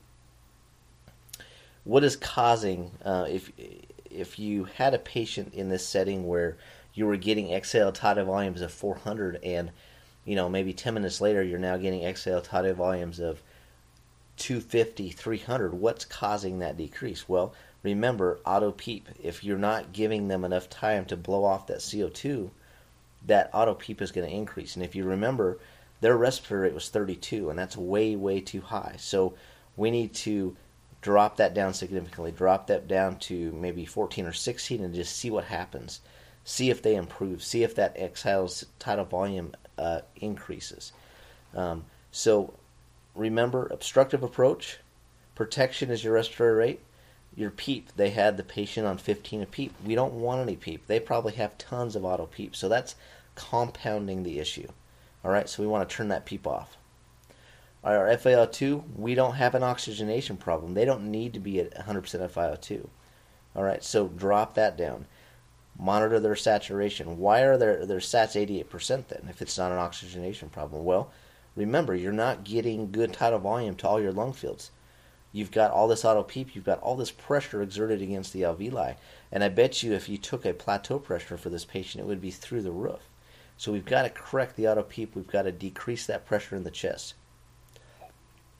What is causing, uh, if if you had a patient in this setting where you were getting exhale tidal volumes of four hundred and, you know, maybe ten minutes later you're now getting exhale tidal volumes of two fifty, three hundred, what's causing that decrease? Well, remember, auto PEEP. If you're not giving them enough time to blow off that C O two, that auto PEEP is going to increase. And if you remember, their respiratory rate was thirty-two, and that's way, way too high. So we need to drop that down significantly. Drop that down to maybe fourteen or sixteen and just see what happens. See if they improve. See if that exhale tidal volume uh, increases. Um, so remember, obstructive approach, protection is your respiratory rate. Your PEEP, they had the patient on fifteen of PEEP. We don't want any PEEP. They probably have tons of auto PEEP. So that's compounding the issue. All right, so we want to turn that PEEP off. Our F i O two, we don't have an oxygenation problem. They don't need to be at one hundred percent F i O two. All right, so drop that down. Monitor their saturation. Why are their, their sats eighty-eight percent then if it's not an oxygenation problem? Well, remember, you're not getting good tidal volume to all your lung fields. You've got all this auto PEEP. You've got all this pressure exerted against the alveoli. And I bet you if you took a plateau pressure for this patient, it would be through the roof. So we've got to correct the auto PEEP. We've got to decrease that pressure in the chest.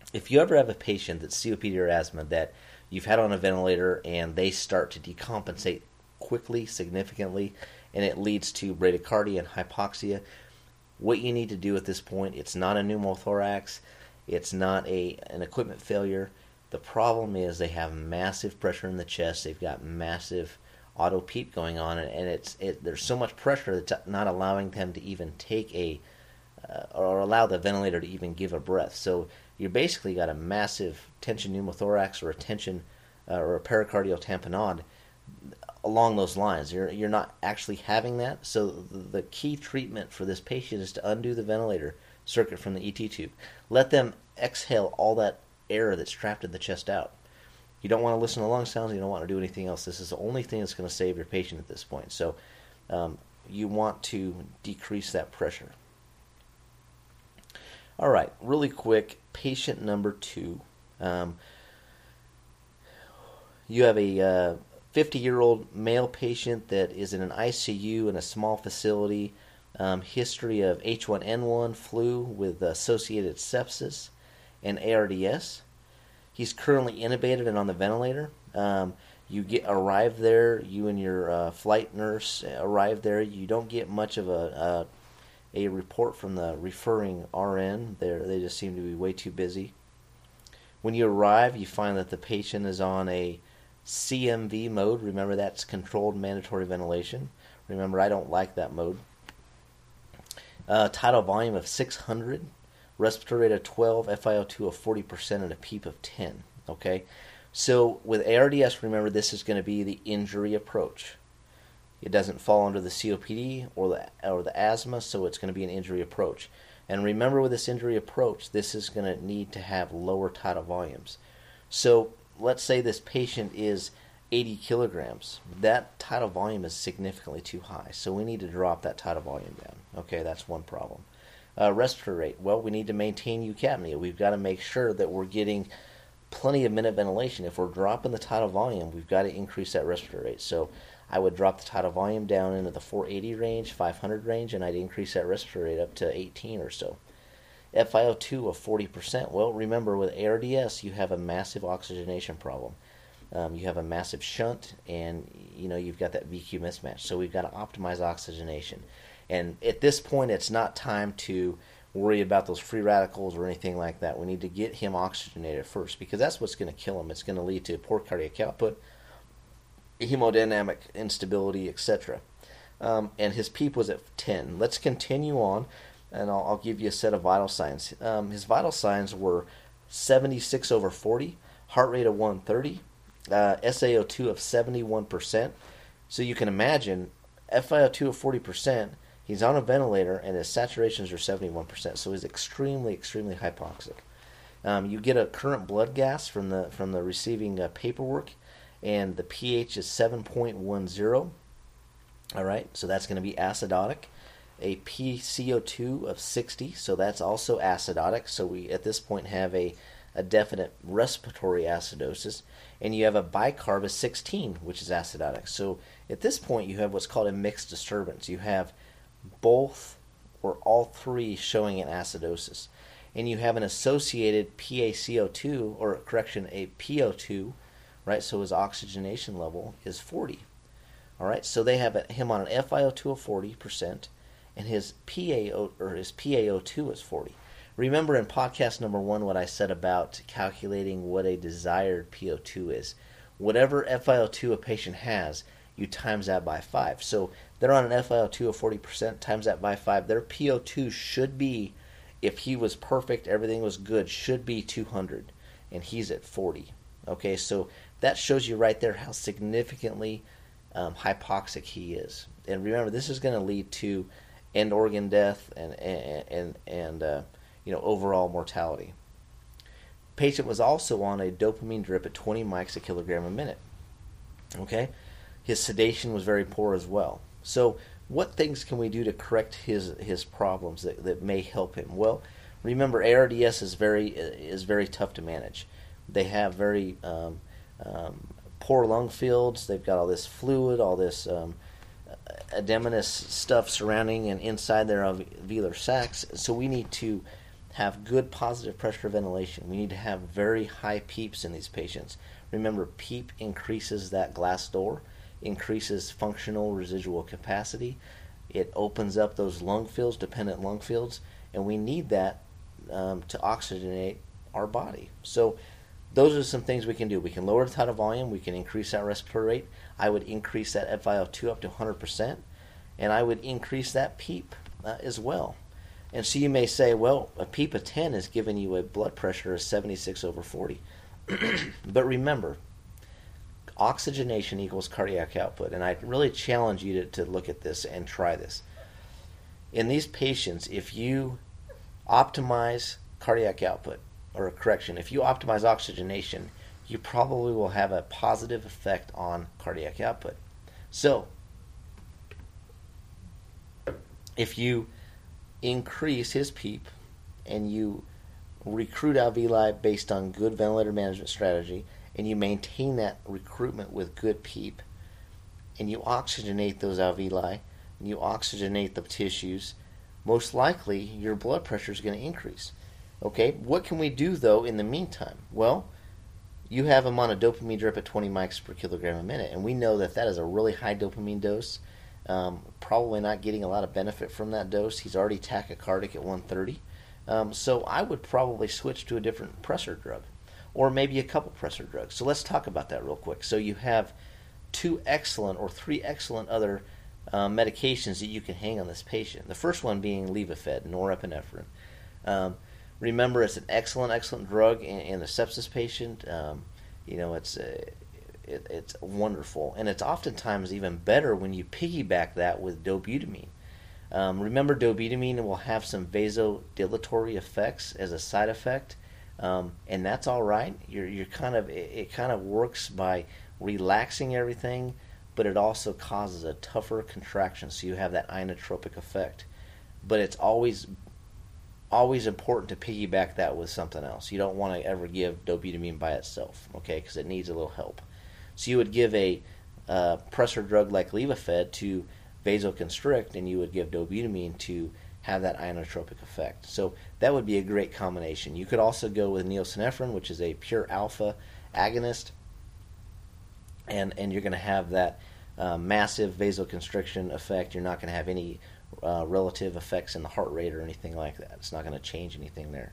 if you ever have a patient that's C O P D or asthma that you've had on a ventilator and they start to decompensate quickly, significantly, and it leads to bradycardia and hypoxia, what you need to do at this point, it's not a pneumothorax, it's not a an equipment failure. The problem is they have massive pressure in the chest, they've got massive auto PEEP going on, and it's it, there's so much pressure that's not allowing them to even take a, uh, or allow the ventilator to even give a breath. So you basically got a massive tension pneumothorax or a tension uh, or a pericardial tamponade along those lines. You're you're not actually having that. So the, the key treatment for this patient is to undo the ventilator circuit from the E T tube. Let them exhale all that air that's trapped in the chest out. You don't want to listen to lung sounds. You don't want to do anything else. This is the only thing that's going to save your patient at this point. So um, you want to decrease that pressure. All right, really quick, patient number two. Um, you have a uh, fifty-year-old male patient that is in an I C U in a small facility, um, history of H one N one, flu with associated sepsis, and A R D S. He's currently intubated and on the ventilator. Um, you get arrive there, you and your uh, flight nurse arrive there. You don't get much of a a, a report from the referring R N. They they just seem to be way too busy. When you arrive, you find that the patient is on a C M V mode. Remember, that's controlled mandatory ventilation. Remember, I don't like that mode. Uh, tidal volume of six hundred. Respiratory rate of twelve, F i O two of forty percent, and a PEEP of ten. Okay, so with A R D S, remember this is going to be the injury approach. It doesn't fall under the C O P D or the or the asthma, so it's going to be an injury approach. And remember, with this injury approach, this is going to need to have lower tidal volumes. So let's say this patient is eighty kilograms. That tidal volume is significantly too high, so we need to drop that tidal volume down. Okay, that's one problem. Uh, respiratory rate. Well, we need to maintain eucapnia. We've got to make sure that we're getting plenty of minute ventilation. If we're dropping the tidal volume, we've got to increase that respiratory rate. So I would drop the tidal volume down into the four eighty range, five hundred range, and I'd increase that respiratory rate up to eighteen or so. F i O two of forty percent. Well, remember, with A R D S, you have a massive oxygenation problem. Um, you have a massive shunt, and you know you've got that V Q mismatch. So we've got to optimize oxygenation. And at this point, it's not time to worry about those free radicals or anything like that. We need to get him oxygenated first, because that's what's going to kill him. It's going to lead to poor cardiac output, hemodynamic instability, et cetera. Um, and his PEEP was at ten. Let's continue on, and I'll, I'll give you a set of vital signs. Um, his vital signs were seventy-six over forty, heart rate of one thirty, uh, S a O two of seventy-one percent. So you can imagine F i O two of forty percent. He's on a ventilator, and his saturations are seventy-one percent, so he's extremely, extremely hypoxic. Um, you get a current blood gas from the from the receiving uh, paperwork, and the pH is seven point one zero. All right, so that's going to be acidotic. A P C O two of sixty, so that's also acidotic. So we at this point have a, a definite respiratory acidosis, and you have a bicarb of sixteen, which is acidotic. So at this point, you have what's called a mixed disturbance. You have both or all three showing an acidosis, and you have an associated P a C O two, or correction, a P O two, right? So his oxygenation level is forty. All right, so they have him on an F i O two of forty percent, and his P a O or his P a O two is forty. Remember in podcast number one what I said about calculating what a desired P O two is. Whatever F i O two a patient has, you times that by five. So they're on an F i O two of forty percent, times that by five. Their P O two should be, if he was perfect, everything was good, should be two hundred, and he's at forty. Okay, so that shows you right there how significantly um, hypoxic he is. And remember, this is going to lead to end organ death and and and, and uh, you know overall mortality. Patient was also on a dopamine drip at twenty mics a kilogram a minute. Okay. His sedation was very poor as well. So what things can we do to correct his his problems that, that may help him? Well, remember, A R D S is very is very tough to manage. They have very um, um, poor lung fields. They've got all this fluid, all this um, edematous stuff surrounding and inside their alveolar sacs. So we need to have good positive pressure ventilation. We need to have very high PEEPs in these patients. Remember, PEEP increases that glass door, increases functional residual capacity. It opens up those lung fields, dependent lung fields, and we need that um, to oxygenate our body. So those are some things we can do. We can lower the tidal volume. We can increase that respiratory rate. I would increase that F i O two up to one hundred percent, and I would increase that PEEP uh, as well. And so you may say, well, a PEEP of ten is giving you a blood pressure of seventy-six over forty. But remember, oxygenation equals cardiac output. And I really challenge you to, to look at this and try this. In these patients, if you optimize cardiac output, or correction, if you optimize oxygenation, you probably will have a positive effect on cardiac output. So, if you increase his PEEP and you recruit alveoli based on good ventilator management strategy, and you maintain that recruitment with good PEEP, and you oxygenate those alveoli, and you oxygenate the tissues, most likely your blood pressure is going to increase. Okay, what can we do though in the meantime? Well, you have him on a dopamine drip at twenty mics per kilogram a minute, and we know that that is a really high dopamine dose. Um, probably not getting a lot of benefit from that dose. He's already tachycardic at one thirty. Um, so I would probably switch to a different pressor drug, or maybe a couple pressor drugs. So let's talk about that real quick. So you have two excellent or three excellent other uh, medications that you can hang on this patient. The first one being Levophed, norepinephrine. Um, remember, it's an excellent, excellent drug in, in the sepsis patient. Um, you know, it's uh, it, it's wonderful, and it's oftentimes even better when you piggyback that with dobutamine. Um, remember, dobutamine will have some vasodilatory effects as a side effect, um, and that's all right. You're you're kind of it, it kind of works by relaxing everything, but it also causes a tougher contraction, so you have that inotropic effect. But it's always always important to piggyback that with something else. You don't want to ever give dobutamine by itself, okay, because it needs a little help. So you would give a uh, pressor drug like Levophed to vasoconstrict, and you would give dobutamine to have that inotropic effect. So that would be a great combination. You could also go with neosynephrine, which is a pure alpha agonist, and and you're going to have that uh, massive vasoconstriction effect. You're not going to have any uh, relative effects in the heart rate or anything like that. It's not going to change anything there.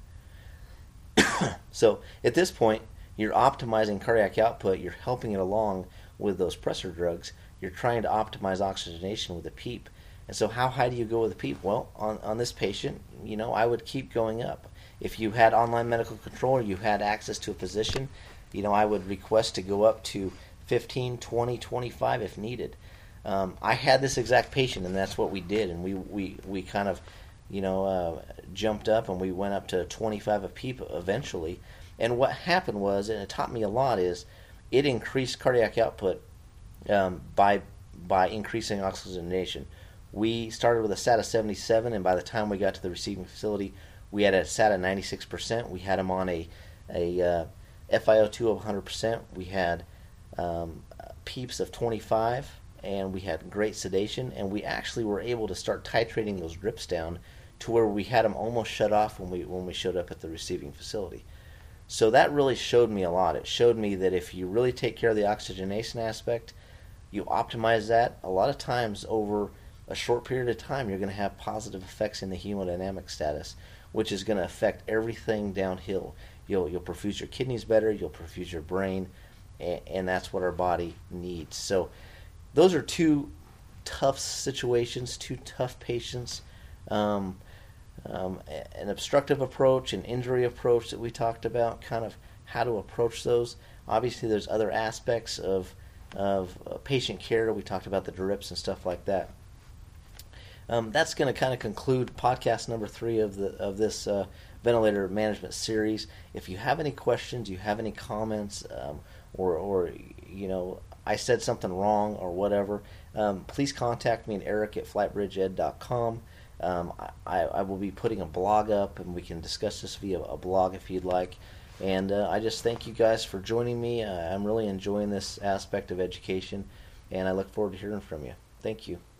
So at this point, you're optimizing cardiac output. You're helping it along with those pressor drugs. You're trying to optimize oxygenation with a PEEP. And so how high do you go with a PEEP? Well, on, on this patient, you know, I would keep going up. If you had online medical control or you had access to a physician, you know, I would request to go up to fifteen, twenty, twenty-five if needed. Um, I had this exact patient, and that's what we did. And we, we, we kind of, you know, uh, jumped up, and we went up to twenty-five a PEEP eventually. And what happened was, and it taught me a lot, is it increased cardiac output um, by by increasing oxygenation. We started with a S A T of seventy-seven, and by the time we got to the receiving facility, we had a S A T of ninety-six percent. We had him on a, a uh, F i O two of one hundred percent. We had um, PEEPs of twenty-five, and we had great sedation, and we actually were able to start titrating those drips down to where we had them almost shut off when we when we showed up at the receiving facility. So that really showed me a lot. It showed me that if you really take care of the oxygenation aspect, you optimize that, a lot of times over a short period of time, you're going to have positive effects in the hemodynamic status, which is going to affect everything downhill. You'll you'll perfuse your kidneys better, you'll perfuse your brain, and, and that's what our body needs. So those are two tough situations, two tough patients. Um, Um, an obstructive approach, an injury approach that we talked about, kind of how to approach those. Obviously, there's other aspects of of uh, patient care. We talked about the drips and stuff like that. Um, that's going to kind of conclude podcast number three of the of this uh, ventilator management series. If you have any questions, you have any comments, um, or or you know I said something wrong or whatever, um, please contact me at Eric at flight bridge ed dot com. Um, I, I will be putting a blog up, and we can discuss this via a blog if you'd like. And uh, I just thank you guys for joining me. Uh, I'm really enjoying this aspect of education, and I look forward to hearing from you. Thank you.